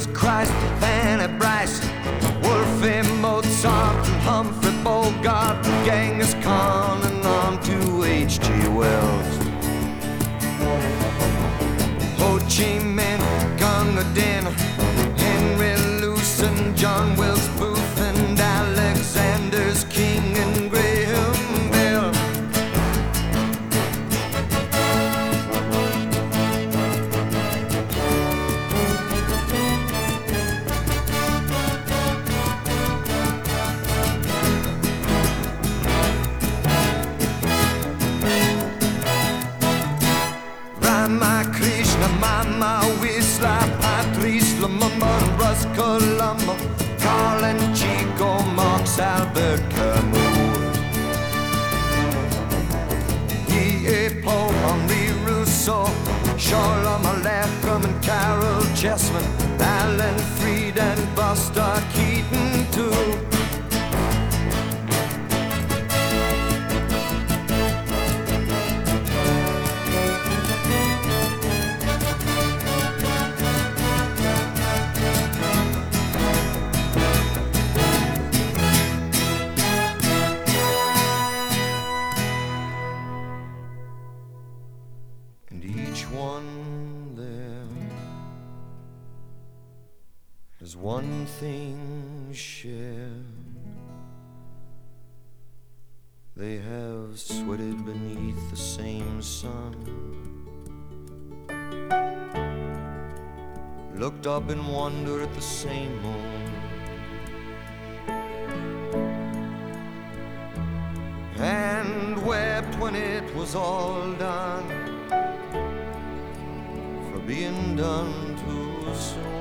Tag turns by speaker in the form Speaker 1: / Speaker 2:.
Speaker 1: Christ, Fanny Bryce, Wolfie Mozart, and Humphrey Bogart, Genghis Khan, and on to H.G. Wells. Ho Chi Minh, Gunga Din, Henry Lewis, John Wilkes Booth, and Alexander's King, and Graham Bell. Rama Krishna, Mama Wisla, Patrice Lumumba, Russ Columbo, Carl and Chico, Marx, Albert Camus, E.A. Poe, Henri Rousseau, Charles Malcolm and Carol Chessman, Alan Freed and Buster Keaton too. And each one there has one thing shared. They have sweated beneath the same sun, looked up in wonder at the same moon, and wept when it was all done, for being done too soon.